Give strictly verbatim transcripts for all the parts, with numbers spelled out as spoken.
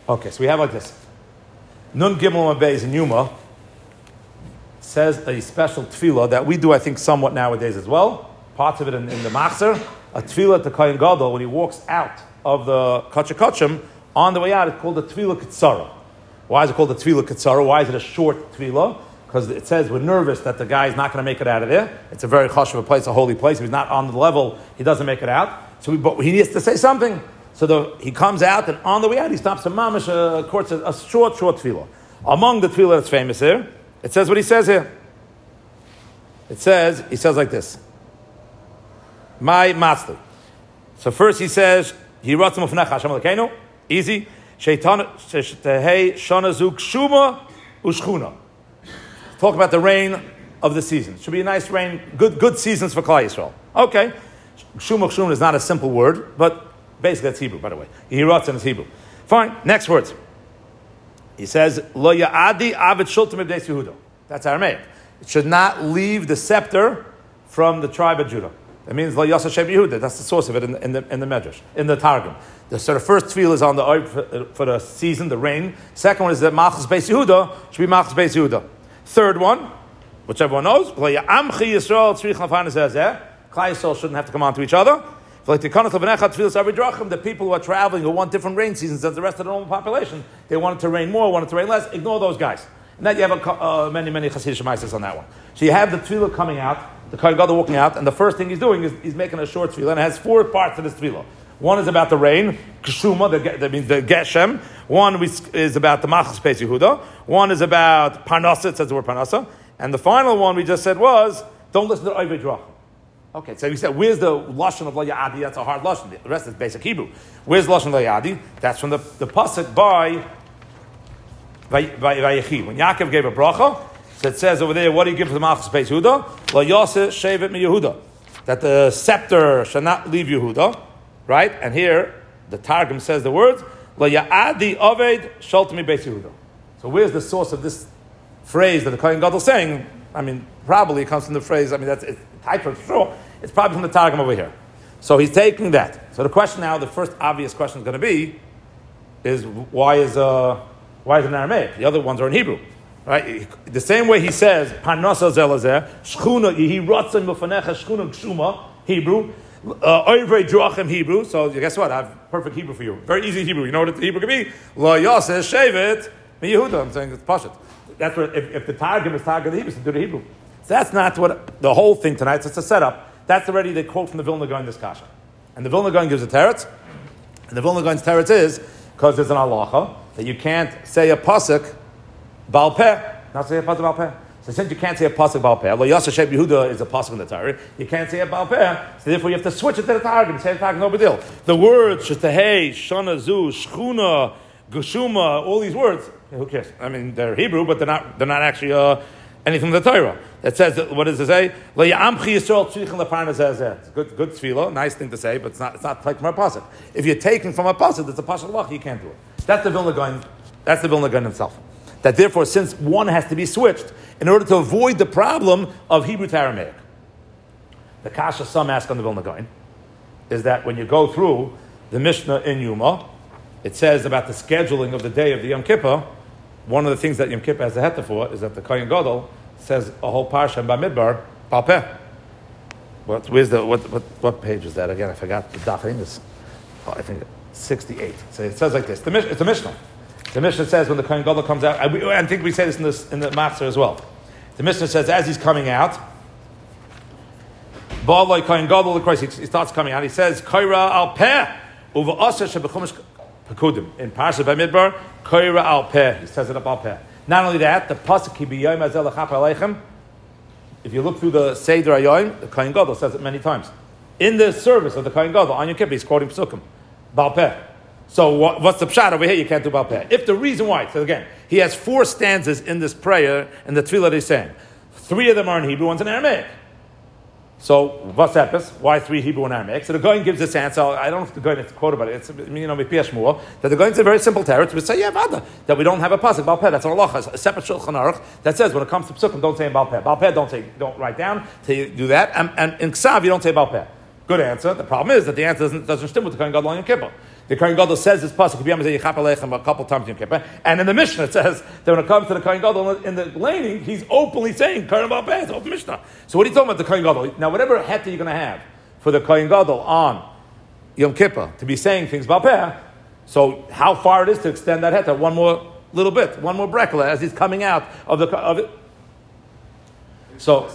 Okay, so we have like this. Nun Gimel Mabez in Yuma says a special tefillah that we do, I think, somewhat nowadays as well. Parts of it in, in the Machzer. A tefillah to Kohen Gadol when he walks out of the Kachah Kachim, on the way out, it's called the tefillah Ketzara. Why is it called the tefillah Ketzara? Why is it a short tefillah? Because it says we're nervous that the guy is not going to make it out of there. It's a very chashuv place, a holy place. If he's not on the level, he doesn't make it out. So we, but he needs to say something. So the, he comes out, and on the way out, he stops a mamish, a, courts, a, a short, short tefillah. Among the tefillah that's famous here, it says what he says here. It says, he says like this. My matzli. So first he says, Yiratzim ufnecha Hashem Elokeinu. Easy. Sheitan shetehei shana zu kshuma ushchuna. Talk about the rain of the season. Should be a nice rain, good good seasons for Klal Yisrael. Okay. Kshuma kshuma is not a simple word, but basically that's Hebrew, by the way. Yiratzim is Hebrew. Fine. Next words. He says, Lo ya'adi avid shultim ibdeis Yehuda. That's Aramaic. It should not leave the scepter from the tribe of Judah. That means Lo Yasa Sheb Yehuda. That's the source of it in the, in the, in the Medrash, in the Targum. The sort of first tefillah is on the oib for, for the season, the rain. Second one is that Machas Beis Yehuda should be Machas Beis Yehuda. Third one, which everyone knows, Lo Ya'amchi Yisrael Tzrich Lafana Zezeh. Klal Yisrael shouldn't have to come on to each other. The people who are traveling who want different rain seasons than the rest of the normal population, they want it to rain more, want it to rain less. Ignore those guys. And then you have a, uh, many, many Hasidic Shemaisis on that one. So you have the tefillah coming out, the Kohen Gadol walking out, and the first thing he's doing is he's making a short tefillah, and it has four parts to this tefillah. One is about the rain, Kshuma, that means the Geshem. One is about the Machas Beis Yehuda. One is about Parnasa, it says the word Parnasa. And the final one we just said was, don't listen to Oivei Drachim. Okay, so we said, where's the Lashon of Lo Ya'adi? That's a hard Lashon. The rest is basic Hebrew. Where's Lashon Lo Ya'adi? That's from the, the Pasuk by Vayechi. When Yaakov gave a bracha, so it says over there, what do you give to the Machas Beis Yehuda? Lo Yoseh Shevet Mi Yehuda. That the scepter shall not leave Yehuda, right? And here, the Targum says the words, Lo Ya'adi Oved Sholtemi Beis Yehuda. So where's the source of this phrase that the Kohen Gadol is saying? I mean, probably it comes from the phrase, I mean, that's it's typed for sure. It's probably from the Targum over here. So he's taking that. So the question now, the first obvious question is going to be, is why is uh, why is it in Aramaic? The other ones are in Hebrew. Right? The same way he says, Parnasa zelazeh, Shchuna, Yehi Ratzim Mufanecha, Shchuna Kshuma, Hebrew, Oivei Drachim, Hebrew. So guess what? I have perfect Hebrew for you. Very easy Hebrew. You know what the Hebrew can be? Lo Yoseh Shevet Mi Yehuda. I'm saying it's Pashat. That's what, if, if the Targum is Targum, the Hebrew, so do the Hebrew. So that's not what the whole thing tonight. So it's a setup. That's already the quote from the Vilna Gaon, this kasha. And the Vilna Gaon gives a teretz. And the Vilna Gaon's teretz is, because there's an halacha, that you can't say a pasuk Baal Peh, not say a pasuk Baal Peh. So since you can't say a pasuk Baal Peh, Lo Yaseh Sheb Yehuda is a pasuk in the Torah, you can't say a Baal Peh, so therefore you have to switch it to the Targum. Say the Targum, no big deal. The words, Shetehei, Shana Zu, Shchuna, Gushuma, all these words, who cares? I mean, they're Hebrew, but they're not, they're not actually uh, anything from the Torah. It says, what does it say? Lo Ya'amchi Yisrael Tzrich Lafana Zezeh. It's a good, good tefillah, nice thing to say, but it's not, it's not like from a pasuk. If you're taking from a pasuk, that's a pasuk lach, you can't do it. That's the Vilna Gaon, that's the Vilna Gaon himself. That therefore, since one has to be switched, in order to avoid the problem of Hebrew to Aramaic. The kasha some ask on the Vilna Gaon is that when you go through the Mishnah in Yuma, it says about the scheduling of the day of the Yom Kippur. One of the things that Yom Kippur has a heta for is that the Kohen Gadol says a whole parsha in Bamidbar, Baal Peh. What, where's the, what, what, what page is that? Again, I forgot the dafin is, oh, I think sixty-eight. So it says like this. The, it's a Mishnah. The Mishnah says when the Kohen Gadol comes out, I, we, I think we say this in, this, in the Machzer as well. The Mishnah says as he's coming out, Ba'alai Kohen Gadol, of course, he, he starts coming out, he says, Kaira al Peh, uva asa shebechumash Pekudim. In Parsha Bamidbar, Koira al Peh. He says it up al Peh. Not only that, the pasuk ki b'yom hazel lechap aleichem. If you look through the Seder Hayoim, the Kohen Gadol says it many times. In the service of the Kohen Gadol on Yom Kippur, he's quoting Pesukim, Baal Peh. So what, what's the pshat over here? You can't do Baal Peh. If the reason why, so again, he has four stanzas in this prayer in the tefillah that he's saying. Three of them are in Hebrew, one's in Aramaic. So, what's epis? Why three Hebrew and Aramaic? So the Goyen gives this answer. I don't know if the Goyen has to quote about it. It's, you know, Shmuel, that the Goyen's a very simple teretz. We say, yeah, vada, that we don't have a pasuk, Baal Peh. That's an halacha, a separate Shulchan Aruch that says when it comes to Pesukim, don't say in Baal Peh. Baal Peh, don't say, don't write down till you do that. And, and in Ksav, you don't say Baal Peh. Good answer. The problem is that the answer doesn't, doesn't stem with the Kohen Gadol on Yom Kippur. The Kohen Gadol says this pasuk a couple times in Yom Kippur, and in the Mishnah it says that when it comes to the Kohen Gadol in the laning, he's openly saying Kohen Baal Peh. It's open Mishnah. So what are you talking about the Kohen Gadol? Now, whatever heta you're going to have for the Kohen Gadol on Yom Kippur to be saying things Baal Peh, so how far it is to extend that heta? One more little bit, one more brekla as he's coming out of the of it. So.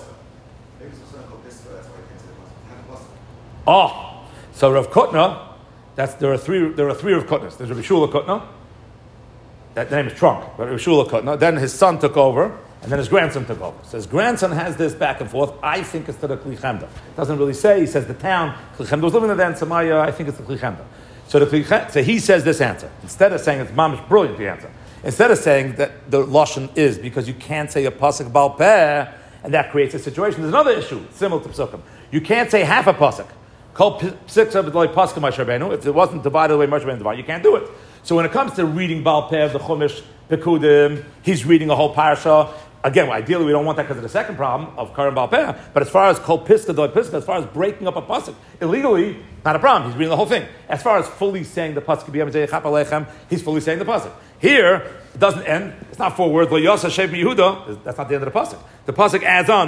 Oh, so Rav Kutna, that's there are three. There are three Rav Kutnas. There's Rav Shula Kutna. That name is Trunk, but Rav Shula Kutna. Then his son took over, and then his grandson took over. So his grandson has this back and forth. I think it's to the Kli Chemda. Doesn't really say. He says the town Kli Chemda was living in the then Samaya. I think it's the Kli Chemda. So the Kli Chemda, so he says this answer instead of saying it's mamish brilliant. The answer instead of saying that the lashon is because you can't say a pasuk Baal Peh, and that creates a situation. There's another issue similar to Psukim. You can't say half a pasuk. If it wasn't divided the way Moshe Rabbeinu divided, you can't do it. So when it comes to reading Baal Peh, the Chumash, Pekudim, he's reading a whole parasha. Again, ideally we don't want that because of the second problem of Karim Baal Peh. But as far as Kol Piska Doi Piska, as far as breaking up a pasuk illegally, not a problem. He's reading the whole thing. As far as fully saying the pasuk, he's fully saying the pasuk. Here, it doesn't end. It's not four words. Yehuda. That's not the end of the pasuk. The pasuk adds on.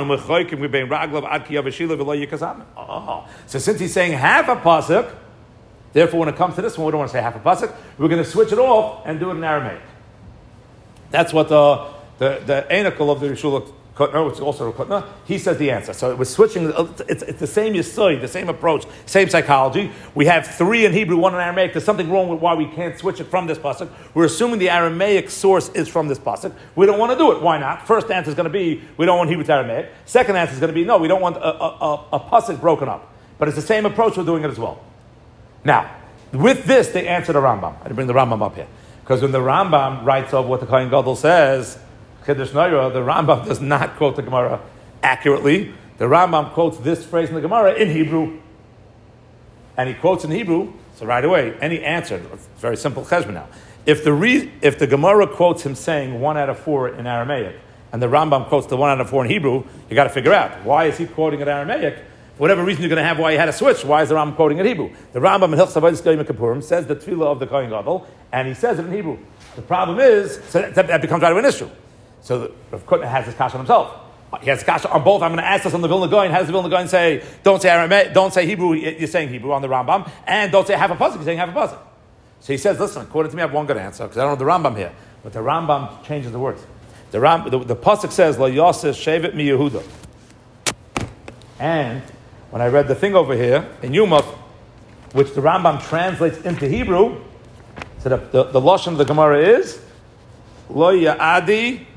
Oh. So since he's saying half a pasuk, therefore when it comes to this one, we don't want to say half a pasuk. We're going to switch it off and do it in Aramaic. That's what the the the anacle of the Rishula Kutner, which is also a Kutner, he says the answer. So it was switching. It's, it's the same Yesod, the same approach, same psychology. We have three in Hebrew, one in Aramaic. There's something wrong with why we can't switch it from this pasuk. We're assuming the Aramaic source is from this pasuk. We don't want to do it. Why not? First answer is going to be we don't want Hebrew to Aramaic. Second answer is going to be no, we don't want a, a, a, a pasuk broken up. But it's the same approach. We're doing it as well. Now, with this, they answer the Rambam. I didn't bring the Rambam up here because when the Rambam writes of what the Kohen Gadol says. Chiddush Noira, the Rambam does not quote the Gemara accurately. The Rambam quotes this phrase in the Gemara in Hebrew. And he quotes in Hebrew, so right away, any answer, it's very simple cheshbon now. If the re, if the Gemara quotes him saying one out of four in Aramaic, and the Rambam quotes the one out of four in Hebrew, you got to figure out, why is he quoting it Aramaic? For whatever reason you're going to have why he had a switch, why is the Rambam quoting it Hebrew? The Rambam in Hilchos Avodas Yom Kippurim says the tefillah of the Kohen Gadol, and he says it in Hebrew. The problem is, so that, that becomes right away an issue. So Rav Kutner has his kasha on himself. He has kasha on both. I'm going to ask this on the Vilna Gaon. How does the Vilna Gaon say, don't say Aramaic, don't say Hebrew, you're saying Hebrew on the Rambam, and don't say half a pasuk, you're saying half a pasuk. So he says, listen, according to me, I have one good answer, because I don't know the Rambam here. But the Rambam changes the words. The, Ram, the, the pasuk says, Lo Yosef Shevet Mi Yehuda. And when I read the thing over here, in Yuma, which the Rambam translates into Hebrew, so the, the, the Lashon of the Gemara is, Lo Ya'adi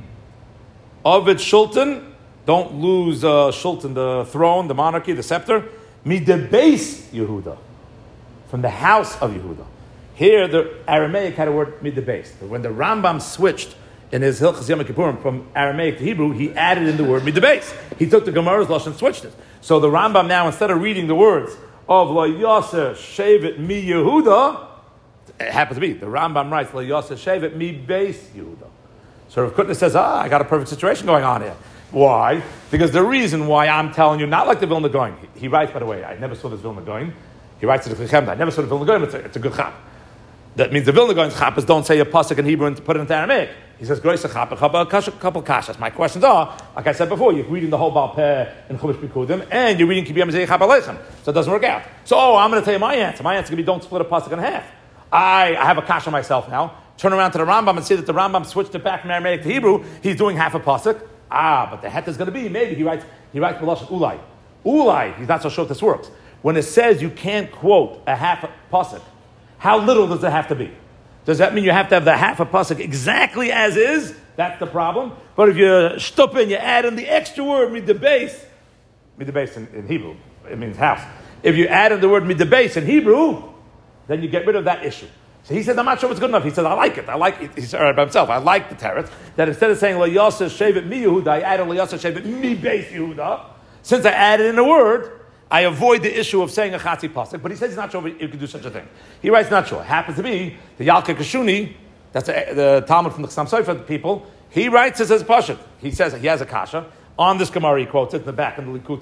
Ovid Shultan, don't lose uh, Shultan, the throne, the monarchy, the scepter. Midebase Yehuda, from the house of Yehuda. Here, the Aramaic had a word midebase. When the Rambam switched in his Hilchos Yom Kippurim from Aramaic to Hebrew, he added in the word midebase. He took the Gemara's lashon and switched it. So the Rambam now, instead of reading the words of Lo Yasser Shevet Mi Yehuda, it happens to be the Rambam writes Lo Yasser Shevet Mi Beis Yehuda. So Rav Kutner says, ah, I got a perfect situation going on here. Why? Because the reason why I'm telling you, not like the Vilna Gaon. He, he writes, by the way, I never saw this Vilna Gaon. He writes to the Kli Chemda. I never saw the Vilna Gaon, but it's a, it's a good chap. That means the Vilna Gaon's chappas don't say a pasuk in Hebrew and put it into Aramaic. He says, Groisa chap, a couple kashas. My questions are, like I said before, you're reading the whole Baal Peh in Chumash Pekudim, and you're reading Kibiyam Zei Chap Aleichem. So it doesn't work out. So, oh, I'm going to tell you my answer. My answer is going to be, don't split a pasuk in half. I, I have a kasha myself now. Turn around to the Rambam and see that the Rambam switched it back from Aramaic to Hebrew. He's doing half a pasuk. Ah, but the het is going to be, maybe he writes, he writes Melashon Ulai. Ulai, he's not so sure if this works. When it says you can't quote a half a pasuk, how little does it have to be? Does that mean you have to have the half a pasuk exactly as is? That's the problem. But if you stup in, you add in the extra word, midabase, midabase in, in Hebrew, it means house. If you add in the word midabase in Hebrew, then you get rid of that issue. So he says, I'm not sure it's good enough. He says, I like it. I like it. He said by himself, I like the teretz, that instead of saying, Lo Yosef Shevet Mi Yehuda, I added Lo Yosef Shevet Mi Beis Yehuda. Since I added in a word, I avoid the issue of saying a chatzi pasuk. But he says he's not sure if you could do such a thing. He writes, not sure. It happens to be the Yalkei Kashuni, that's a, the Talmud from the Chassam Sofer people, he writes this as Pashut. He says he has a kasha. On this Gemara, he quotes it in the back in the Likutim.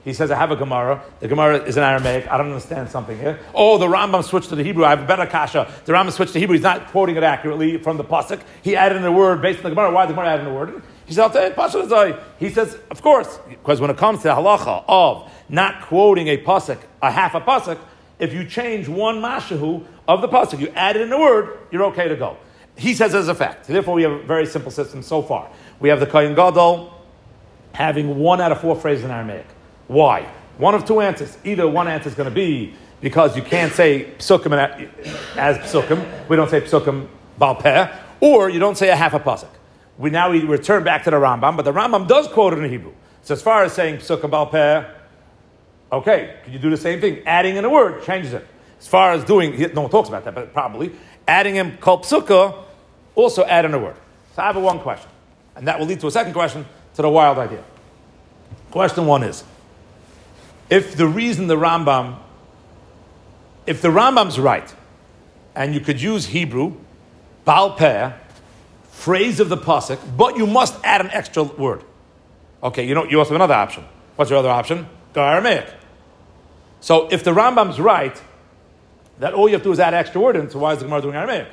He says, I have a Gemara. The Gemara is in Aramaic. I don't understand something here. Oh, the Rambam switched to the Hebrew. I have a better kasha. The Rambam switched to Hebrew. He's not quoting it accurately from the pasuk. He added in a word based on the Gemara. Why did the Gemara add in a word? He said, I'll tell you, pasuk is I. He says, of course, because when it comes to the halacha of not quoting a pasuk, a half a pasuk, if you change one mashahu of the pasuk, you add it in a word, you're okay to go. He says as a fact. Therefore, we have a very simple system so far. We have the Kohen Gadol having one out of four phrases in Aramaic. Why? One of two answers. Either one answer is going to be because you can't say psukim as psukim. We don't say psukim bal peh, or you don't say a half a pasuk. We now we return back to the Rambam, but the Rambam does quote it in Hebrew. So as far as saying psukim bal peh, okay, can you do the same thing? Adding in a word changes it. As far as doing, no one talks about that, but probably adding in kol psukkah, also add in a word. So I have a one question, and that will lead to a second question to the wild idea. Question one is, if the reason the Rambam, if the Rambam's right, and you could use Hebrew, Baal Peh, phrase of the pasuk, but you must add an extra word. Okay, you know, you also have another option. What's your other option? Go Aramaic. So if the Rambam's right, that all you have to do is add extra word in, so why is the Gemara doing Aramaic?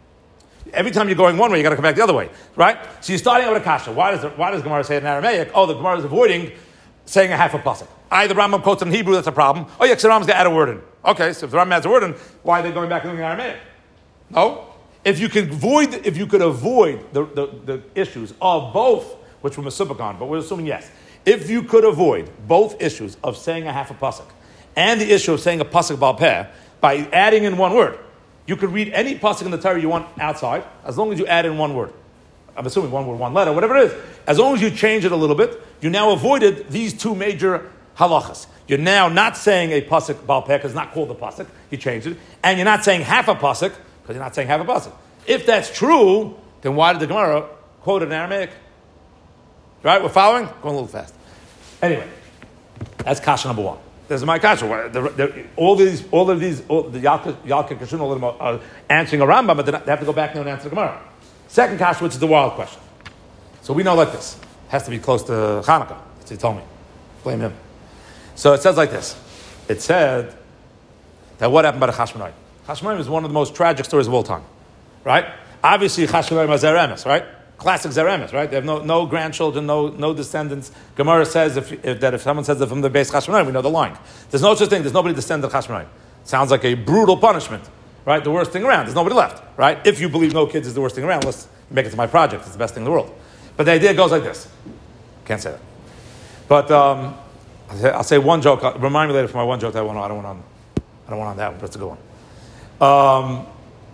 Every time you're going one way, you got to come back the other way, right? So you're starting out with a kasha. Why does the, why does Gemara say it in Aramaic? Oh, the Gemara is avoiding saying a half a pasuk. Either Rambam quotes in Hebrew, that's a problem. Oh, yeah, because the Rambam's going to add a word in. Okay, so if the Rambam adds a word in, why are they going back and doing Aramaic? No. If you could avoid, if you could avoid the, the, the issues of both, which we're masupik on, but we're assuming yes. If you could avoid both issues of saying a half a pasuk and the issue of saying a pasuk bal peh by adding in one word, you could read any pasuk in the Torah you want outside, as long as you add in one word. I'm assuming one word, one letter, whatever it is. As long as you change it a little bit, you now avoided these two major halachas. You're now not saying a pasuk bal peh because it's not called a pasuk. You changed it, and you're not saying half a pasuk because you're not saying half a pasuk. If that's true, then why did the Gemara quote it in Aramaic? Right, we're following. Going a little fast. Anyway, that's kasha number one. This is my kasha. The, the, all these, all of these, all, the Yalkut, Yalkut Kashun, all of them are, are answering a Rambam, but they have to go back now and answer the Gemara. Second kasha, which is the wild question. So we know like this. It has to be close to Hanukkah. That's what he told me. Blame him. So it says like this. It said that what happened by the Chashmonaim. Chashmonaim is one of the most tragic stories of all time. Right? Obviously, Chashmonaim are Zeremes, right? Classic Zeremes, right? They have no, no grandchildren, no, no descendants. Gemara says if, if, that if someone says that from the base Chashmonaim, we know the line. There's no such thing. There's nobody descended of Chashmonaim. Sounds like a brutal punishment, right? The worst thing around. There's nobody left, right? If you believe no kids is the worst thing around, let's make it to my project. It's the best thing in the world. But the idea goes like this. Can't say that. But um, I'll say one joke. Remind me later for my one joke that I want. I don't want on. I don't want on that one. But it's a good one. Um,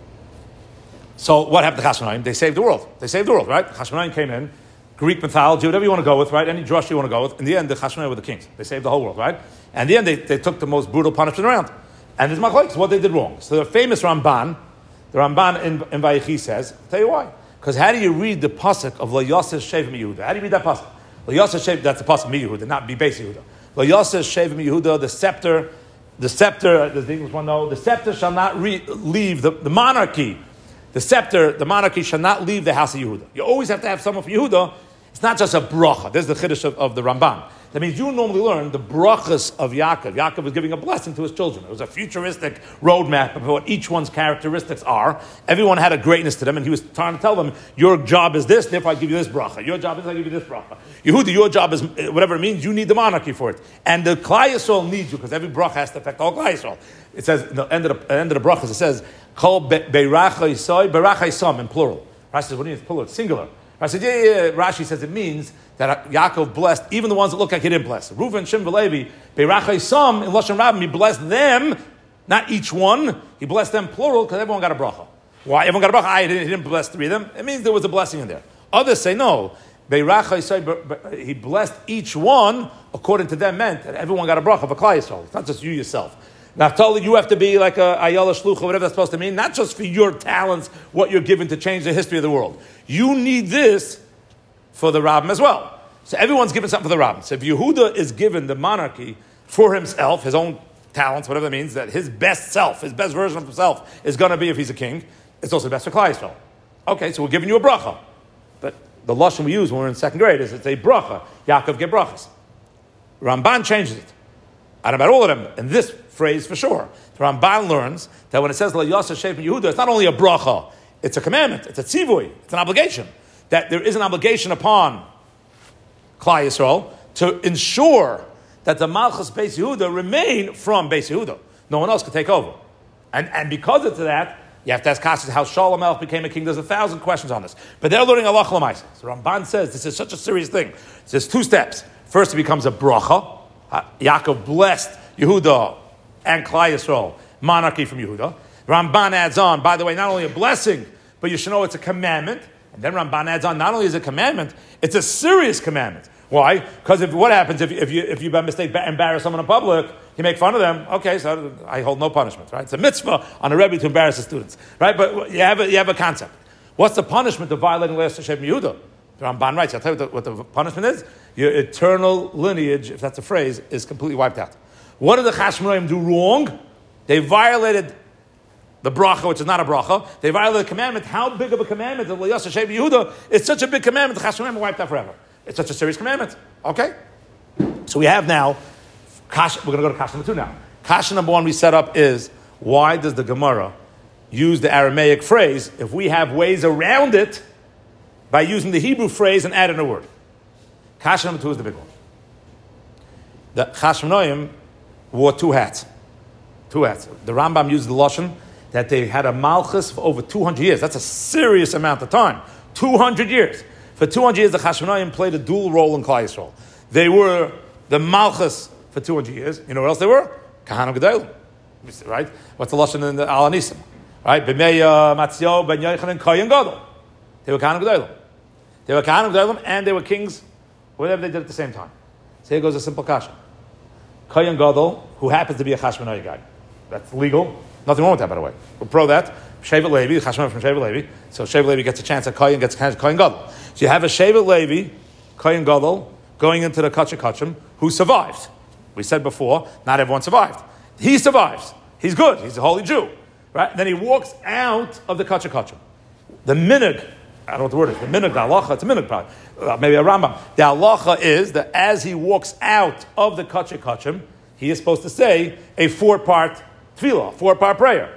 So what happened to Chashmonaim? They saved the world. They saved the world, right? Chashmonaim came in, Greek mythology, whatever you want to go with, right? Any drush you want to go with. In the end, the Chashmonaim were the kings. They saved the whole world, right? And in the end, they, they took the most brutal punishment around. And there's machlokes, what they did wrong. So the famous Ramban, the Ramban in, in Vayechi says, I'll tell you why. Because how do you read the pasuk of Lo Yosef Shev Yehuda? How do you read that pasuk? Lo Yosef Shev, that's the pasuk Yehuda, not be base Yehuda. Lo Yosef Shev Yehuda, the scepter, the scepter, does the English one know? The scepter shall not re- leave the, the monarchy. The scepter, the monarchy, shall not leave the house of Yehuda. You always have to have someone from Yehuda. It's not just a bracha. This is the chiddush of, of the Ramban. That means you normally learn the brachas of Yaakov. Yaakov was giving a blessing to his children. It was a futuristic roadmap of what each one's characteristics are. Everyone had a greatness to them, and he was trying to tell them, your job is this, therefore I give you this bracha. Your job is I give you this bracha. Yehuda, your job is, whatever it means, you need the monarchy for it. And the Klai Yisrael needs you, because every bracha has to affect all Klai Yisrael. It says, in the end of the, end of the brachas, it says, Kol beiracha yisai, beiracha yisam, in plural. Rashi says, what do you mean it's plural? It's singular. Rashi said, yeah, yeah, yeah. Rashi says it means that Yaakov blessed even the ones that look like he didn't bless. Reuven, Shimon, Levi, beiracha yisam, in Lashon Rabbim, he blessed them, not each one. He blessed them plural because everyone got a bracha. Why? Everyone got a bracha. I didn't, he didn't bless three of them. It means there was a blessing in there. Others say no. Beiracha yisai, he blessed each one according to them meant that everyone got a bracha of a Klai Yisrael. It's not just you yourself. Naftali, you have to be like a Ayala Shlucha, whatever that's supposed to mean, not just for your talents, what you're given to change the history of the world. You need this for the Rabbim as well. So everyone's given something for the Rabbim. So if Yehuda is given the monarchy for himself, his own talents, whatever that means, that his best self, his best version of himself is going to be if he's a king, it's also best for Klai Yisrael. Okay, so we're giving you a bracha. But the lashon we use when we're in second grade is it's a bracha. Yaakov get brachas. Ramban changes it. I don't know about all of them, in this phrase for sure. The Ramban learns that when it says La Yasa Shev Yehuda, it's not only a bracha, it's a commandment, it's a tzivui, it's an obligation. That there is an obligation upon Klal Yisrael to ensure that the Malchus Beis Yehuda remain from Beis Yehuda. No one else could take over. And, and because of that, you have to ask Kassis how Shalom Melech became a king. There's a thousand questions on this. But they're learning Allah L'maisa. So Ramban says this is such a serious thing. There's two steps. First, it becomes a bracha. Yaakov blessed Yehuda and Klal Yisrael, monarchy from Yehuda. Ramban adds on, by the way, not only a blessing, but you should know it's a commandment. And then Ramban adds on, not only is it a commandment, it's a serious commandment. Why? Because if what happens if, if you if you by mistake embarrass someone in public, you make fun of them. Okay, so I hold no punishment. Right? It's a mitzvah on a rebbe to embarrass the students. Right? But you have a, you have a concept. What's the punishment of violating Le'as Hashem Yehuda? The Ramban writes. I'll tell you what the, what the punishment is. Your eternal lineage, if that's a phrase, is completely wiped out. What did the Chashmonaim do wrong? They violated the bracha, which is not a bracha. They violated the commandment. How big of a commandment of Le'as Hashem Yehuda? It's such a big commandment. The Chashmonaim are wiped out forever. It's such a serious commandment. Okay? So we have now, Kasha, we're going to go to Kasha number two now. Kasha number one we set up is, why does the Gemara use the Aramaic phrase if we have ways around it by using the Hebrew phrase and adding a word? Kasha number two is the big one. The Chashmonaim wore two hats. Two hats. The Rambam used the Lashon that they had a Malchus for over two hundred years. That's a serious amount of time. two hundred years. For two hundred years, the Chashmonaim played a dual role in Klal Yisrael. They were the Malchus for two hundred years. You know what else they were? Kahanim Gedolim. Right? What's the Lashon in the Al Anisim? Right? B'meya Matzio ben Yochanan Kohen Gadol. They were Kahanim Gedolim. They were Kahanim Gedolim and they were kings, whatever they did at the same time. So here goes a simple kasha. Kohen Gadol, who happens to be a Chashmonaim guy. That's legal. Nothing wrong with that, by the way. We'll pro that. Shevet Levi, Chashmonaim from Shevet Levi. So Shevet Levi gets a chance at Kohen, gets a chance at Kohen Gadol. So you have a Shevet Levi, Kohen Gadol, going into the Kachim Kachim, who survives. We said before, not everyone survived. He survives. He's good. He's a holy Jew. Right? Then he walks out of the Kachim Kachim. The minig, I don't know what the word is, the minig, the halacha, it's a minig probably, uh, maybe a Rambam. The halacha is that as he walks out of the Kachim Kachim, he is supposed to say a four-part tefillah, four-part prayer.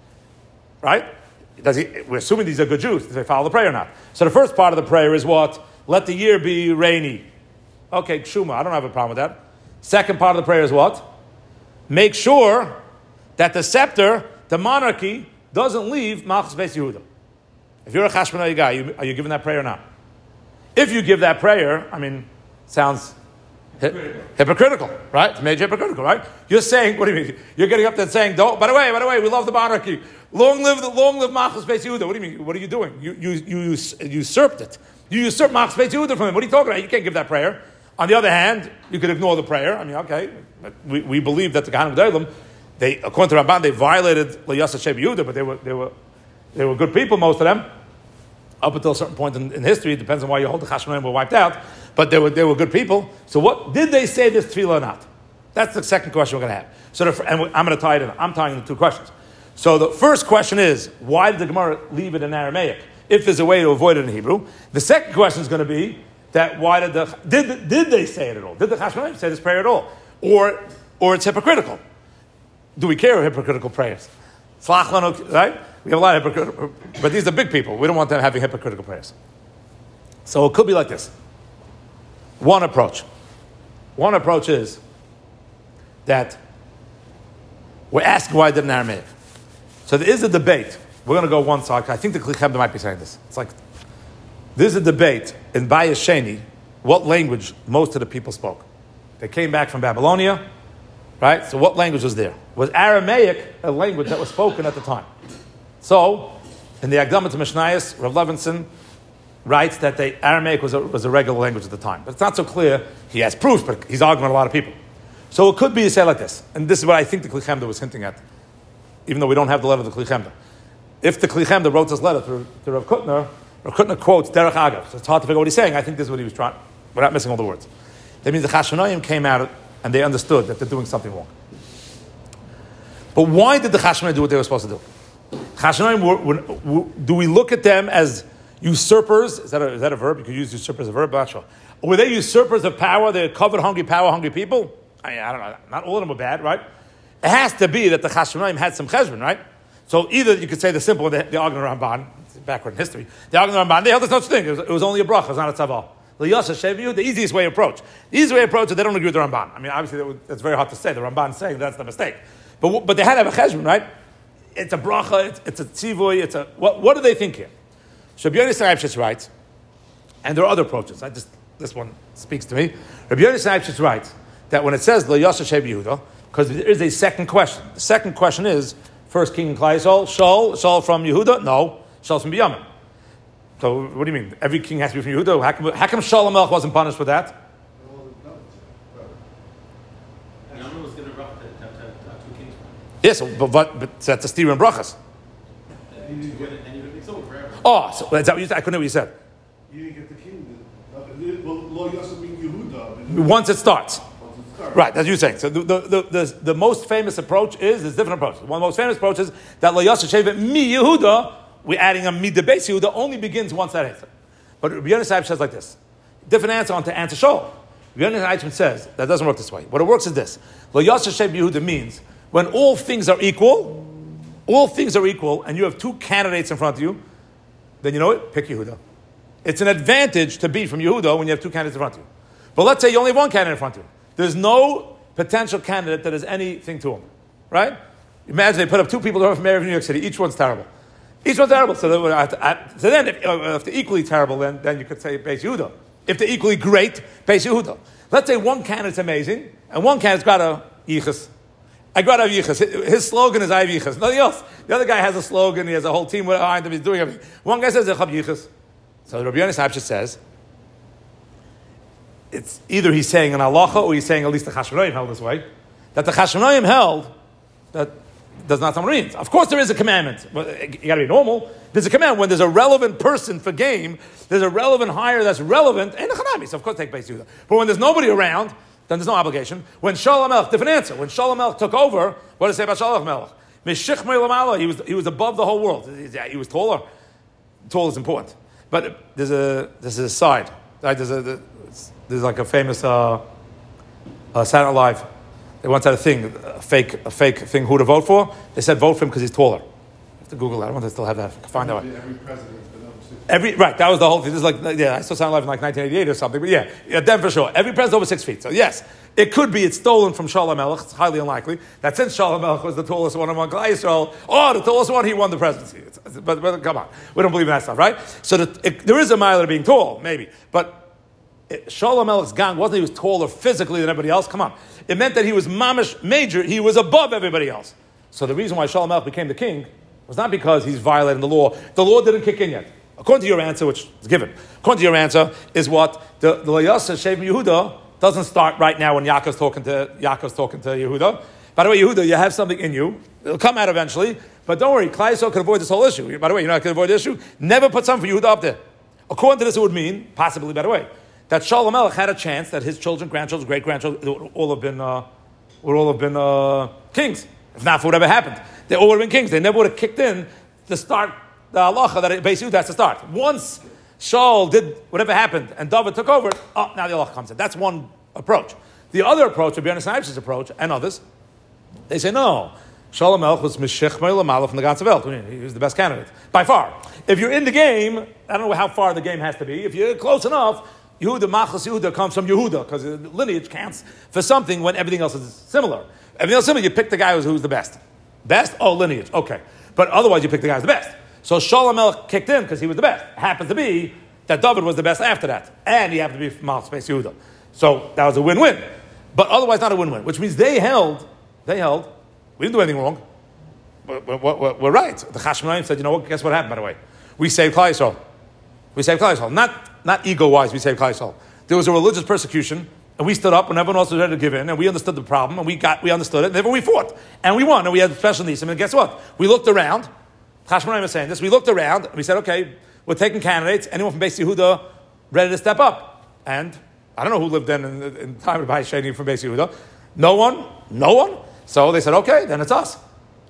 Right? Does he, we're assuming these are good Jews. Do they follow the prayer or not? So the first part of the prayer is what? Let the year be rainy. Okay, Shuma, I don't have a problem with that. Second part of the prayer is what? Make sure that the scepter, the monarchy, doesn't leave Malchus Beis Yehuda. If you're a Chashmonaim guy, you, are you giving that prayer or not? If you give that prayer, I mean, sounds hi- hypocritical, right? It's major hypocritical, right? You're saying, what do you mean? You're getting up there and saying, don't, by the way, by the way, we love the monarchy. Long live the long live Malchus Beis Yehuda. What do you mean? What are you doing? You you you usurped it. You usurped Malchus Beis Yehuda from him. What are you talking about? You can't give that prayer. On the other hand, you could ignore the prayer. I mean, okay, we, we believe that the Kahanim Gedolim, they according to Ramban, they violated Le'as Hashem Yehuda, but they were they were they were good people, most of them, up until a certain point in, in history. It depends on why you hold the Chashmonaim were wiped out, but they were they were good people. So what did they say this tefillah or not? That's the second question we're going to have. So the, and I'm going to tie it in. I'm tying in two questions. So the first question is, why did the Gemara leave it in Aramaic? If there's a way to avoid it in Hebrew. The second question is going to be that why did the did did they say it at all? Did the Chashmonaim say this prayer at all, or or it's hypocritical? Do we care of hypocritical prayers? Right? We have a lot of hypocritical, but these are big people. We don't want them having hypocritical prayers. So it could be like this. One approach. One approach is that we're asking why did it in Aramaic. So there is a debate. We're going to go one side. I think the Kli Chemda might be saying this. It's like, there's a debate in Bayis Sheni what language most of the people spoke. They came back from Babylonia, right? So what language was there? Was Aramaic a language that was spoken at the time? So, in the Akdama to Mishnayos, Rav Levinson writes that the Aramaic was a, was a regular language at the time. But it's not so clear. He has proof, but he's arguing with a lot of people. So it could be said like this. And this is what I think the Kli Chemda was hinting at, even though we don't have the letter of the Kli Chemda. If the Kli Chemda wrote this letter to, to Rav Kutner, Rav Kutner quotes Derech Agav. So it's hard to figure out what he's saying. I think this is what he was trying, without missing all the words. That means the Chashmonaim came out and they understood that they're doing something wrong. But why did the Chashmonaim do what they were supposed to do? Chashmonaim, were, were, were, do we look at them as usurpers. Is that a, is that a verb? You could use usurpers as a verb. I'm not sure. Were they usurpers of power? They covered hungry, power-hungry people? I mean, I don't know. Not all of them were bad, right? It has to be that the Chashmonaim had some cheshbon, right? So either you could say the simple, the, the argument of Ramban, backward in history, the argument of Ramban, they held there's no such thing. It was, it was only a bracha, it was not a tzavah. The easiest way to approach. The easiest way to approach is they don't agree with the Ramban. I mean, obviously, that would, that's very hard to say. The Ramban saying that's the mistake. But but they had to have a cheshbon, right? It's a bracha, it's, it's a tzivoy, it's a... What, what do they think here? So Rabbi Yonasan Eibshitz writes, and there are other approaches. I just This one speaks to me. Rabbi Yonasan Eibshitz writes that when it says Lo Yaseh Shei Yehuda, because there is a second question. The second question is, first king in Klal Yisrael, Shaul, Shaul from Yehuda? No, Shaul's from Binyamin. So what do you mean? Every king has to be from Yehuda? How come, how come Shaul HaMelech wasn't punished for that? Binyamin was given rough to have two kings. Yes, but, but, but that's a steer in brachas. And you would think so forever. Oh, so is that what you said? I couldn't know what you said. You didn't get the king. Well, Lo Yaseh mean Yehuda. Once it starts. Once it starts. Right, that's what you're saying. So the, the, the, the, the most famous approach is, there's different approaches. One of the most famous approaches is that Lo Yaseh Shevet Mi Yehuda, we're adding a Mi de Beis Yehuda, only begins once that answer. But Rabbi Yonasan says like this. Different answer on to answer Shaul. Rabbi Yonasan says, that doesn't work this way. What it works is this. Lo Yaseh Shevet Yehuda means, when all things are equal, all things are equal, and you have two candidates in front of you, then you know what? Pick Yehuda. It's an advantage to be from Yehuda when you have two candidates in front of you. But let's say you only have one candidate in front of you. There's no potential candidate that has anything to him. Right? Imagine they put up two people who are from New York City. Each one's terrible. Each one's terrible. So, they would have to, so then, if, if they're equally terrible, then, then you could say Beis Yehuda. If they're equally great, Beis Yehuda. Let's say one candidate's amazing, and one candidate's got a yichus. I got a yichus. His slogan is I have yichus. Nothing else. The other guy has a slogan. He has a whole team behind him. He's doing everything. One guy says I have yichus. So Rabbi Yonasan says, it's either he's saying an halacha or he's saying at least the Chashmonaim held this way, that the Chashmonaim held that does not someone reads. Of course there is a commandment. But you got to be normal. There's a command when there's a relevant person for game, there's a relevant hire that's relevant, and the Chanami, so of course take Beis Yehuda. But when there's nobody around, then there's no obligation. When Shaul HaMelech, different answer. When Shaul HaMelech took over, what did it say about Shaul HaMelech? Meshich Me'lamala, he was he was above the whole world. He was taller. Tall is important. But there's a there's a side. Right? There's a there's like a famous uh, uh, Saturday Night Live. They once had a thing, a fake a fake thing who to vote for. They said vote for him because he's taller. You have to Google that. I don't know if they still have that. Find out. Every president's been over six. Every right, that was the whole thing. This is like yeah, I saw Saturday Night Live in like nineteen eighty-eight or something. But yeah, yeah, then for sure. Every president over six feet. So yes, it could be it's stolen from Shaul HaMelech. It's highly unlikely that since Shaul HaMelech was the tallest one among Klal Yisrael, oh, the tallest one, he won the presidency. It's, but, but come on, we don't believe in that stuff, right? So that it, there is a mile of being tall, maybe, but it, Shaul HaMelech's gang wasn't he was taller physically than everybody else. Come on, it meant that he was mamish major. He was above everybody else. So the reason why Shaul HaMelech became the king was not because he's violating the law. The law didn't kick in yet. According to your answer, which is given, according to your answer, is what the the Lo Yaseh Shei Yehuda doesn't start right now when Yaakov's talking to Yaakov's talking to Yehuda. By the way, Yehuda, you have something in you. It'll come out eventually. But don't worry, Klal Yisrael can avoid this whole issue. By the way, you're not going to avoid the issue. Never put something for Yehuda up there. According to this, it would mean, possibly, by the way, that Shaul HaMelech had a chance that his children, grandchildren, great grandchildren would all have been uh, would all have been uh, kings. If not for whatever happened, they all would have been kings. They never would have kicked in to start the halacha that basically that's the start. Once Shaul did whatever happened and David took over, oh, now the halacha comes in. That's one approach. The other approach, Rabbi Yonasan Eibshitz's approach, and others, they say no. Shaul HaMelech was Meshich Me'lamala from the Ganze Welt. He was the best candidate by far. If you're in the game, I don't know how far the game has to be. If you're close enough, Yehuda Machlas Yehuda comes from Yehuda because lineage counts for something when everything else is similar. Everything else is similar. You pick the guy who's, who's the best. Best? Oh, lineage. Okay, but otherwise you pick the guy who's the best. So Shaul HaMelech kicked in because he was the best. It happened to be that David was the best after that. And he happened to be from Mount Space Yehuda. So that was a win-win. But otherwise not a win-win. Which means they held, they held, we didn't do anything wrong. We're, we're, we're right. The Chashmonaim said, you know what, guess what happened, by the way? We saved Klal Yisrael. We saved Klal Yisrael. Not, not ego-wise, we saved Klal Yisrael. There was a religious persecution, and we stood up when everyone else was ready to give in, and we understood the problem, and we got, we understood it, and therefore we fought. And we won, and we had special needs. And guess what? We looked around. Chashmonaim was saying this. We looked around and we said, okay, we're taking candidates. Anyone from Beis Yehuda ready to step up? And I don't know who lived then in, in time of Beis Sheni from Beis Yehuda. No one, no one. So they said, okay, then it's us.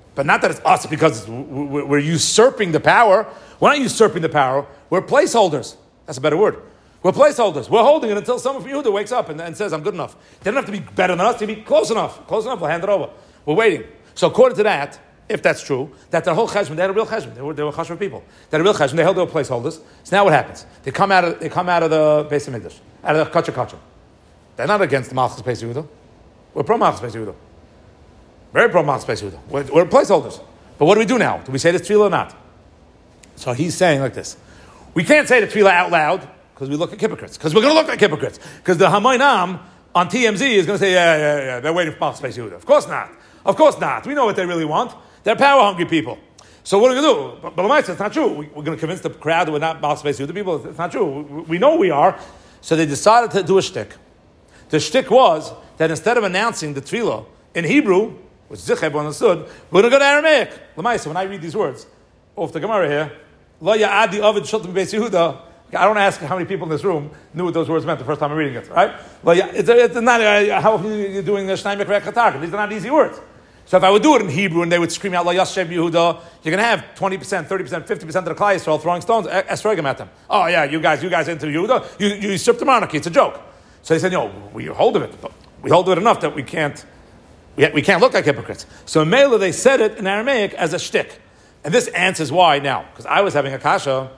But not that it's us because we're usurping the power. We're not usurping the power. We're placeholders. That's a better word. We're placeholders. We're holding it until someone from Yehuda wakes up and, and says, I'm good enough. They don't have to be better than us. They be close enough. Close enough. We'll hand it over. We're waiting. So according to that, if that's true, that the whole cheshbon, they had a real cheshbon. They were, they were cheshbon people. They had a real cheshbon. They held their placeholders. So now what happens? They come out of, they come out of the Beis HaMikdash, out of the Kachar Kachar. They're not against the Malchus Beis Yehuda. We're pro Malchus Beis Yehuda. Very pro Malchus Beis Yehuda. We're, we're placeholders. But what do we do now? Do we say this tefillah or not? So he's saying like this. We can't say the tefillah out loud because we look like hypocrites. Because we're going to look like hypocrites. Because the Hamoinam on T M Z is going to say, yeah, yeah, yeah, they're waiting for Malchus Beis Yehuda. Of course not. Of course not. We know what they really want. They're power-hungry people. So what are we going to do? But, but Lamaisa, it's not true. We, we're going to convince the crowd that we're not Malchus Beis Yehuda people. It's not true. We, we know we are. So they decided to do a shtick. The shtick was that instead of announcing the tefillah in Hebrew, which Zicheb understood, we're going to go to Aramaic. Lamaisa, when I read these words, off the Gemara here, Lo ya'adi ovid shultim Beis Yehuda. I don't ask how many people in this room knew what those words meant the first time I'm reading it, right? Well, yeah, it's, it's not, uh, how are you doing the Shnai Mikra Chatar? These are not easy words. So if I would do it in Hebrew and they would scream out, Lo Yashem Yehuda, you're going to have twenty percent, thirty percent, fifty percent of the Klai Yisrael throwing stones, esrogim at them. Oh yeah, you guys, you guys into Yehuda, you, you usurped the monarchy, it's a joke. So they said, no, we hold of it, but we hold of it enough that we can't, we, we can't look like hypocrites. So in Mela, they said it in Aramaic as a shtick. And this answers why now, because I was having a kasha,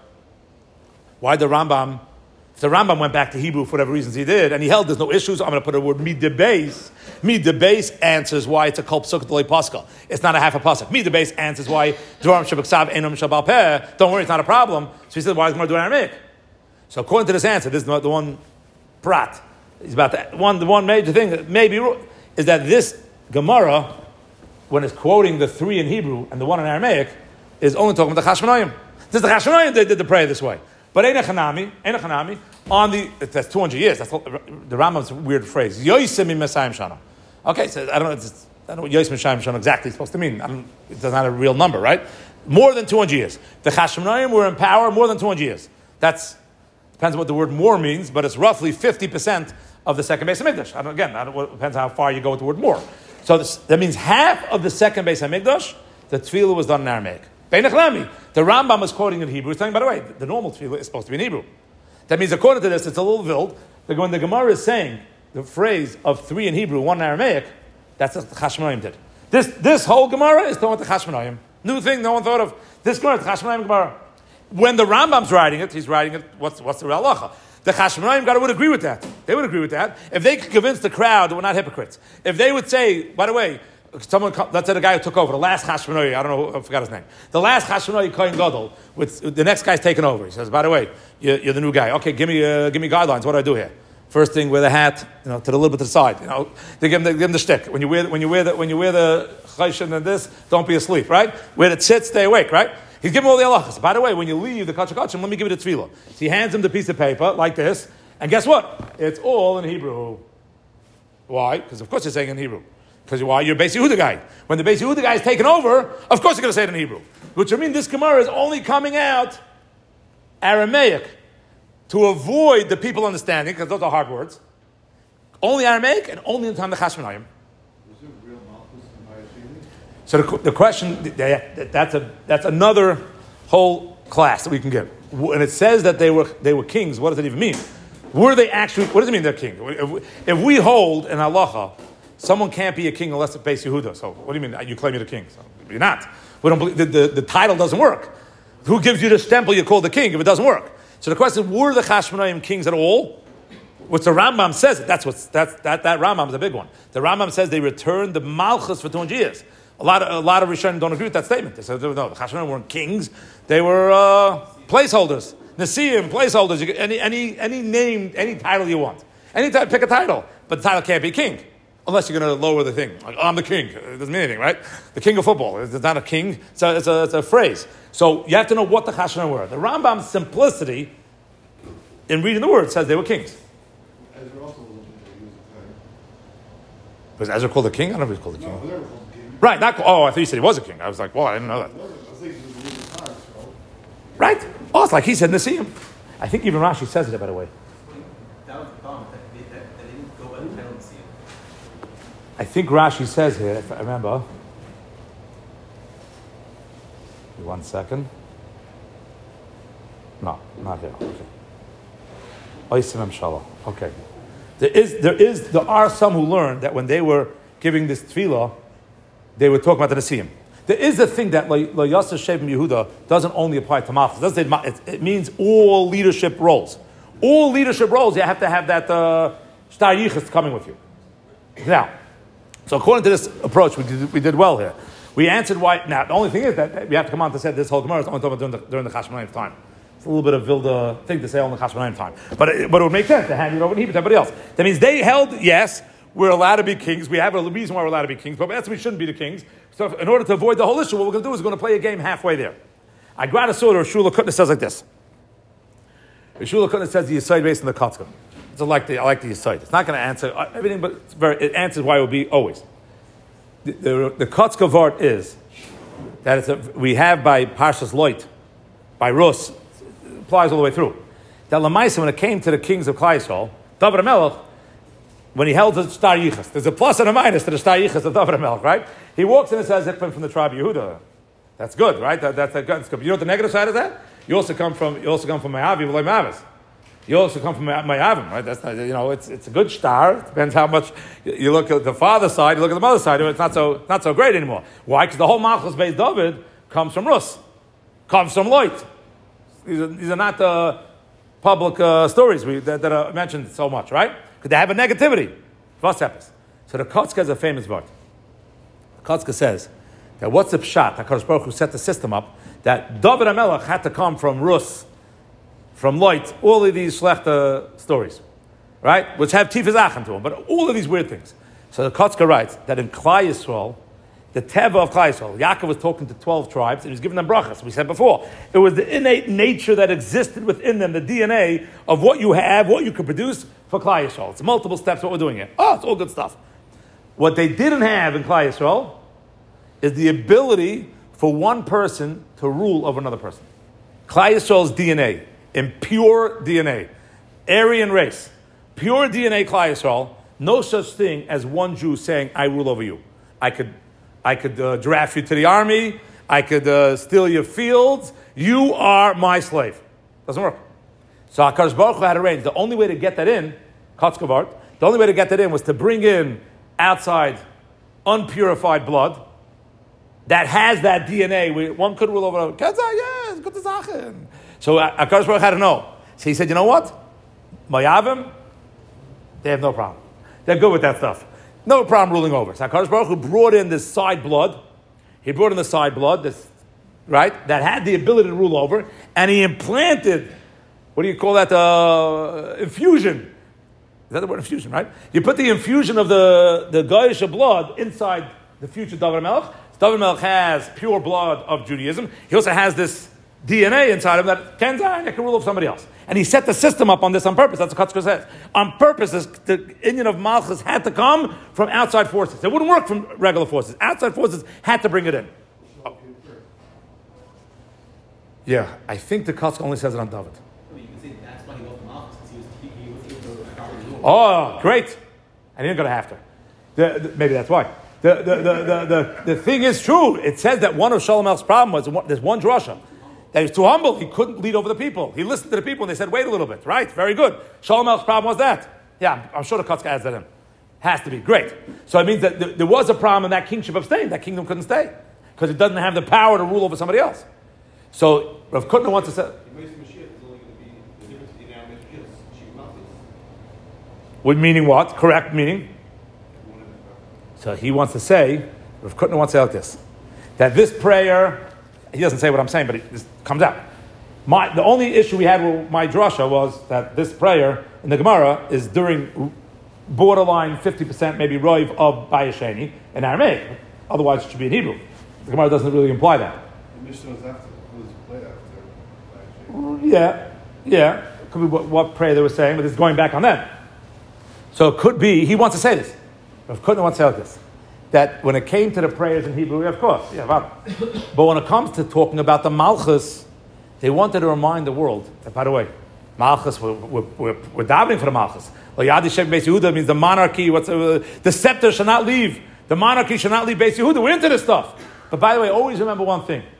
why the Rambam, if the Rambam went back to Hebrew for whatever reasons he did, and he held there's no issues, I'm going to put a word mid-debase. Mid-debase answers why it's a kol psuk d'loi pascha. It's not a half a pasuk. Mid-debase answers why dvarim shebeksav enum shabal peh. Don't worry, it's not a problem. So he said, why is Gemara doing Aramaic? So according to this answer, this is the one prat. He's about that. One, the one major thing that may be is that this Gemara, when it's quoting the three in Hebrew and the one in Aramaic, is only talking about the Chashmonaim. This is the Chashmonaim they did the prayer this way. But Ein Hanami, Ein Hanami, on the, that's two hundred years, that's the Rambam's weird phrase. Yoisem in Mesayim Shana. Okay, so I don't know, it's, I don't know what Yoisem Mesayim Shana exactly is supposed to mean. I don't, it doesn't have a real number, right? More than two hundred years. The Chashmonaim were in power more than two hundred years. That's, depends on what the word more means, but it's roughly fifty percent of the second Beis HaMikdash. I don't, again, I don't, it depends how far you go with the word more. So this, that means half of the second Beis HaMikdash, the tefillah was done in Aramaic. Bein Echlami. The Rambam was quoting in Hebrew. He's saying, by the way, the normal tefillah is supposed to be in Hebrew. That means, according to this, it's a little wild. That when the Gemara is saying the phrase of three in Hebrew, one in Aramaic, that's what the Chashmonaim did. This this whole Gemara is talking about the Chashmonaim. New thing no one thought of. This Gemara is the Chashmonaim Gemara. When the Rambam's writing it, he's writing it, what's, what's the real halacha? The Chashmonaim God would agree with that. They would agree with that. If they could convince the crowd that we're not hypocrites. If they would say, by the way, someone, let's say the guy who took over, the last Chashmonai, I don't know, I forgot his name. The last Chashmonai, Kohen Gadol, with the next guy's taken over. He says, by the way, you're, you're the new guy. Okay, give me, uh, give me guidelines. What do I do here? First thing, wear the hat, you know, to the little bit to the side. You know, they give him the, give him the shtick. When you wear, when you wear the, when you wear the chayshon and this, don't be asleep, right? Wear the tzitz, stay awake, right? He's giving all the halachas. By the way, when you leave the kachar kachar, let me give you the tefillah. So he hands him the piece of paper like this, and guess what? It's all in Hebrew. Why? Because of course you're saying in Hebrew. Because why? You're a Beis Yehuda guy. When the Beis Yehuda guy is taken over, of course you're going to say it in Hebrew. Which I mean, this Gemara is only coming out Aramaic to avoid the people understanding, because those are hard words. Only Aramaic and only in the time of the Chashmonaim. Was it real Malchus and Bayesheni? So the, the question, that's a that's another whole class that we can give. And it says that they were they were kings. What does it even mean? Were they actually? What does it mean they're king? If, if we hold in halacha, someone can't be a king unless it's Beis Yehuda. So what do you mean? You claim you're the king? So you're not. We don't believe the, the, the title doesn't work. Who gives you the stempel you call the king if it doesn't work? So the question is, were the Chashmonaim kings at all? Which the Rambam says it. That's what's that's that that Rambam is a big one. The Rambam says they returned the Malchus for two hundred years. A lot of a lot of Rishonim don't agree with that statement. They said no, the Chashmonaim weren't kings; they were uh, placeholders, Nesiim, placeholders. You get any any any name, any title you want. Any time, pick a title, but the title can't be king unless you're going to lower the thing. Like, oh, I'm the king. It doesn't mean anything, right? The king of football. It's not a king. It's a, it's a, it's a phrase. So you have to know what the Chashmonaim were. The Rambam's simplicity in reading the word says they were kings. Ezra also wasn't there. He was a king. Was Ezra called a king? I don't know if he was called a king. No, they were called king. Right. Not, oh, I thought you said he was a king. I was like, well, I didn't know that. I think it was a really time, so. Right. Oh, it's like he said Nesiim. I think even Rashi says it, by the way. That was the problem, that they, that, that they didn't go by the title and see it. I think Rashi says here, if I remember. One second. No, not here. Okay. Oisim Emshala. Okay. There is, there is, there are some who learned that when they were giving this tefillah, they were talking about the Nesiim. There is a thing that Lo Yasser Shevim Yehuda doesn't only apply to Malchus. It, doesn't say, it, it means all leadership roles. All leadership roles, you have to have that uh, Shtar Yichus coming with you. Now, so according to this approach, we did, we did well here. We answered why. Now, the only thing is that we have to come on to say this whole Gemara is only talking about during the, during the Chashmonaim time. It's a little bit of Vilda thing to say on the Chashmonaim time. But it, but it would make sense to hand it over to Hebrew to everybody else. That means they held, yes, we're allowed to be kings. We have a reason why we're allowed to be kings, but that's we shouldn't be the kings. So if, in order to avoid the whole issue, what we're going to do is we're going to play a game halfway there. I grab a sword, or Shula Kutna says like this. Shula Kutna says the Yisayid based on the Kotzka. So I like the, I like the Yisayid. It's not going to answer everything, but it's very, it answers why it would be always. The, the, the Kotzka Vart is that it's a, we have by Parshas Loit, by Rus, applies all the way through. That Lamaisa, when it came to the kings of Klai Yisrael, David HaMelech, when he held the Shtar Yichus, there's a plus and a minus to the Shtar Yichus of David HaMelech, right? He walks in and says, "I'm from the tribe of Yehuda." That's good, right? That, that's, that's good. You know what the negative side of that? You also come from you also come from Ma'avi, V'loi Ma'avis. You also come from Ma'avim, right? That's not, you know, it's it's a good star. It depends how much you look at the father's side, you look at the mother's side. It's not so not so great anymore. Why? Because the whole Malchus based David comes from Rus, comes from Loit. These are, these are not the public uh, stories we, that, that are mentioned so much, right? Because they have a negativity. What's happens? So the Kotzka is a famous word. Kotzka says that what's the pshat? HaKadosh Baruch Hu set the system up that David HaMelech had to come from Rus, from Loit, all of these Shlechta stories, right? Which have Tifaz Achan to them, but all of these weird things. So the Kotzka writes that in Klai Yisrael, the Teva of Klai Yisrael, Yaakov was talking to twelve tribes and he was giving them brachas. We said before, it was the innate nature that existed within them, the D N A of what you have, what you can produce for Klai Yisrael. It's multiple steps what we're doing here. Oh, it's all good stuff. What they didn't have in Klai Yisrael is the ability for one person to rule over another person. Klai Yisrael's D N A, in pure D N A, Aryan race, pure D N A Klai Yisrael, no such thing as one Jew saying, "I rule over you. I could I could uh, draft you to the army. I could uh, steal your fields. You are my slave." Doesn't work. So HaKadosh Baruch Hu had arranged. The only way to get that in, Kotzkavart, the only way to get that in was to bring in outside unpurified blood that has that D N A. Where one could rule over. Yeah, it's good to Zachen. So HaKadosh Baruch Hu had to know. So he said, you know what? Mayavim, they have no problem. They're good with that stuff. No problem ruling over. So HaKadosh Baruch Hu brought in this side blood. He brought in the side blood, this, right, that had the ability to rule over, and he implanted, what do you call that, uh, infusion. Is that the word infusion, right? You put the infusion of the, the Goyish blood inside the future David HaMelech. David HaMelech has pure blood of Judaism. He also has this D N A inside of him that can can rule over somebody else. And he set the system up on this on purpose. That's what Kotzker says. On purpose, this, the Indian of Malchus had to come from outside forces. It wouldn't work from regular forces. Outside forces had to bring it in. Oh. Yeah, I think the Kotzker only says it on David. You can say that's why he loved Malchus, because he was, he, he was able to power the Oh, great. And he didn't go to Haftar. The, the, maybe that's why. The, the, the, the, the, the thing is true. It says that one of Shalom Melch's problem was there's one drasha. That he was too humble. He couldn't lead over the people. He listened to the people and they said, wait a little bit. Right? Very good. Shalom Melch's problem was that. Yeah, I'm sure the Kotzka adds that in. Has to be. Great. So it means that th- there was a problem in that kingship of staying. That kingdom couldn't stay. Because it doesn't have the power to rule over somebody else. So Rav Kutner wants to say... What meaning what? Correct meaning? So he wants to say, Rav Kutner wants to say like this, that this prayer... He doesn't say what I'm saying, but it just comes out. My, the only issue we had with my drasha was that this prayer in the Gemara is during borderline fifty percent, maybe roiv of Bayesheni in Aramaic. Otherwise, it should be in Hebrew. The Gemara doesn't really imply that. The Mishnah was after. It was play after. Yeah, yeah. Could be what, what prayer they were saying, but it's going back on that. So it could be, he wants to say this. Rav Kutner wants to say like this. That when it came to the prayers in Hebrew, of course, yeah, but when it comes to talking about the Malchus, they wanted to remind the world that, by the way, Malchus, we're, we're, we're, we're davening for the Malchus. Yadi Shem Beis Yehuda means the monarchy, what's, uh, the scepter shall not leave. The monarchy shall not leave Beis Yehuda. We're into this stuff. But by the way, always remember one thing.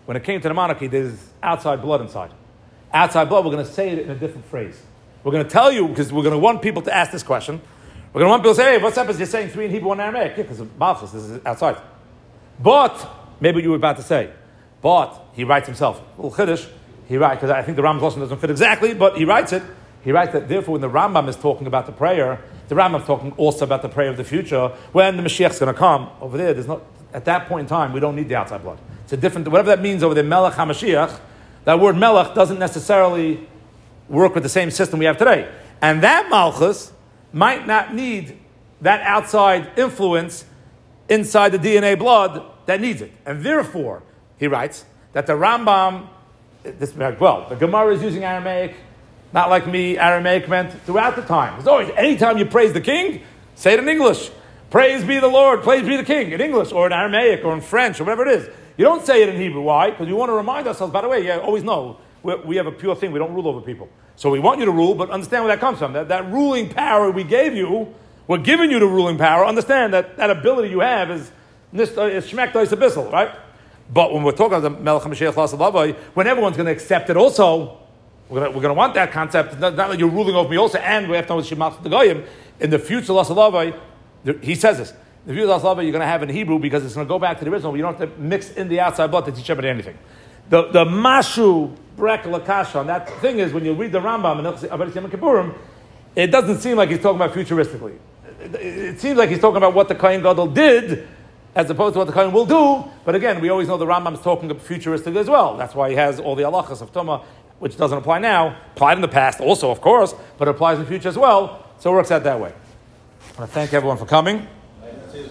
when it came to the monarchy, there's outside blood inside. Outside blood, we're going to say it in a different phrase. We're going to tell you, because we're going to want people to ask this question. We're going to want people to say, hey, what's up is you're saying three in Hebrew, one in Aramaic? Yeah, because of Malchus, this is outside. But, maybe what you were about to say, but he writes himself, a little Chiddush, he writes, because I think the Rambam's lesson doesn't fit exactly, but he writes it. He writes that, therefore, when the Rambam is talking about the prayer, the Rambam's talking also about the prayer of the future, when the Mashiach's going to come. Over there, there's not, at that point in time, we don't need the outside blood. It's a different, whatever that means over there, Melech HaMashiach, that word Melech doesn't necessarily work with the same system we have today. And that Malchus might not need that outside influence inside the D N A blood that needs it. And therefore, he writes, that the Rambam, this, well, the Gemara is using Aramaic, not like me, Aramaic meant throughout the time. There's always, anytime you praise the king, say it in English. Praise be the Lord, praise be the king, in English, or in Aramaic, or in French, or whatever it is. You don't say it in Hebrew. Why? Because we want to remind ourselves, by the way, you always know, we we have a pure thing, we don't rule over people. So we want you to rule, but understand where that comes from. That, that ruling power we gave you, we're giving you the ruling power. Understand that that ability you have is shmek dois abyssal, right? But when we're talking about the Melech HaMashiach Las Alavai, when everyone's going to accept it also, we're going, to, we're going to want that concept, not, not that you're ruling over me also, and we have to know Shemach the Goyim. In the future Las Alavai, he says this, in the future Las Alavai you're going to have in Hebrew because it's going to go back to the original. You don't have to mix in the outside blood to teach everybody anything. The the Mashu Brek Lakasha, and that thing is, when you read the Rambam in Avodas Yom Kippurim, it doesn't seem like he's talking about futuristically. It, it, it seems like he's talking about what the Kohen Gadol did, as opposed to what the Kohen will do. But again, we always know the Rambam is talking futuristically as well. That's why he has all the halachas of Tumah, which doesn't apply now, applied in the past also, of course, but it applies in the future as well. So it works out that way. I want to thank everyone for coming.